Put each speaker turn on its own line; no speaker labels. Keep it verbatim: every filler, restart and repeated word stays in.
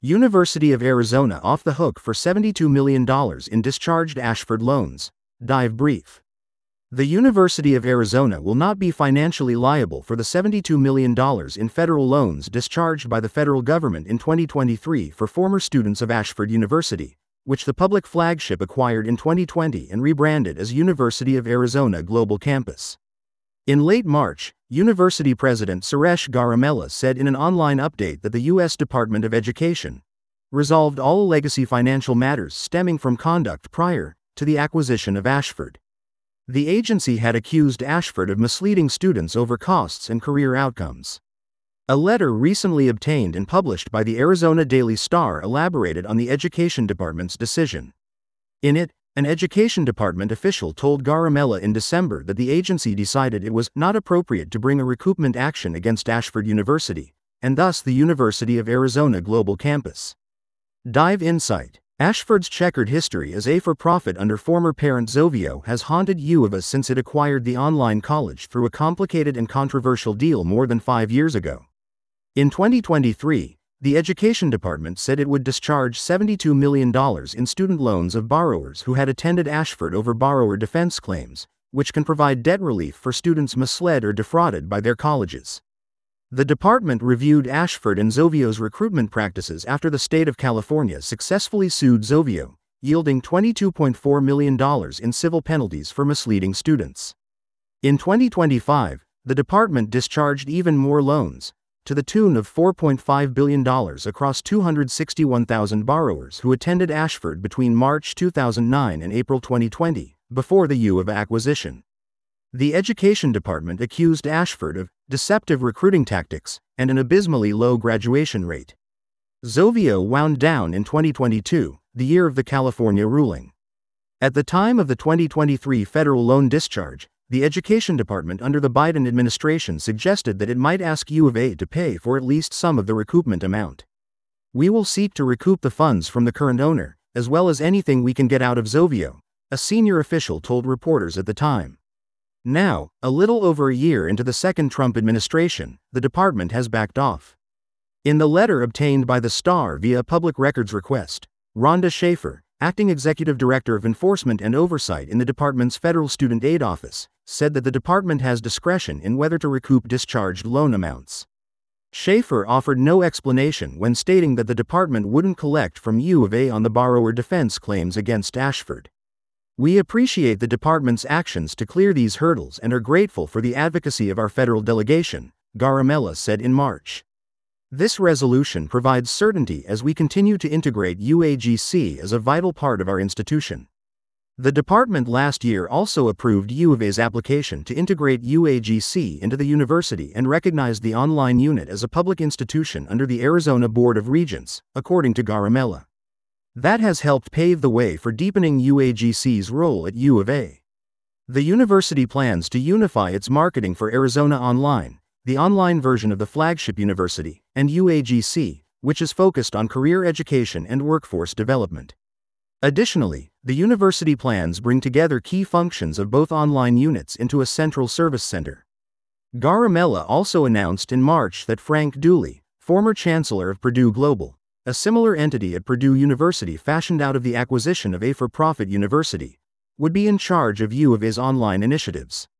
University of Arizona off the hook for seventy-two million dollars in discharged Ashford loans. Dive brief. The University of Arizona will not be financially liable for the seventy-two million dollars in federal loans discharged by the federal government in twenty twenty-three for former students of Ashford University, which the public flagship acquired in twenty twenty and rebranded as University of Arizona Global Campus. In late March, University President Suresh Garamella said in an online update that the U S Department of Education resolved all legacy financial matters stemming from conduct prior to the acquisition of Ashford. The agency had accused Ashford of misleading students over costs and career outcomes. A letter recently obtained and published by the Arizona Daily Star elaborated on the Education Department's decision. In it, an Education Department official told Garamella in December that the agency decided it was not appropriate to bring a recoupment action against Ashford University, and thus the University of Arizona Global Campus. Dive insight. Ashford's checkered history as a for-profit under former parent Zovio has haunted U of A since it acquired the online college through a complicated and controversial deal more than five years ago. In twenty twenty-three, the Education Department said it would discharge seventy-two million dollars in student loans of borrowers who had attended Ashford over borrower defense claims, which can provide debt relief for students misled or defrauded by their colleges. The department reviewed Ashford and Zovio's recruitment practices after the state of California successfully sued Zovio, yielding twenty-two point four million dollars in civil penalties for misleading students. In twenty twenty-five, the department discharged even more loans, to the tune of four point five billion dollars across two hundred sixty-one thousand borrowers who attended Ashford between March two thousand nine and April twenty twenty, before the U of A acquisition. The Education Department accused Ashford of deceptive recruiting tactics and an abysmally low graduation rate. Zovio wound down in twenty twenty-two, the year of the California ruling. At the time of the twenty twenty-three federal loan discharge, the Education Department under the Biden administration suggested that it might ask U of A to pay for at least some of the recoupment amount. "We will seek to recoup the funds from the current owner, as well as anything we can get out of Zovio," a senior official told reporters at the time. Now, a little over a year into the second Trump administration, the department has backed off. In the letter obtained by the Star via a public records request, Rhonda Schaefer, acting executive director of enforcement and oversight in the department's Federal Student Aid Office, said that the department has discretion in whether to recoup discharged loan amounts. Schaefer offered no explanation when stating that the department wouldn't collect from U of A on the borrower defense claims against Ashford. "We appreciate the department's actions to clear these hurdles and are grateful for the advocacy of our federal delegation," Garamella said in March. "This resolution provides certainty as we continue to integrate U A G C as a vital part of our institution." The department last year also approved U of A's application to integrate U A G C into the university and recognized the online unit as a public institution under the Arizona Board of Regents, according to Garamella. That has helped pave the way for deepening U A G C's role at U of A. The university plans to unify its marketing for Arizona Online, the online version of the flagship university, and U A G C, which is focused on career education and workforce development. Additionally, the university plans bring together key functions of both online units into a central service center. Garamella also announced in March that Frank Dooley, former chancellor of Purdue Global, a similar entity at Purdue University fashioned out of the acquisition of a for-profit university, would be in charge of U of A's online initiatives.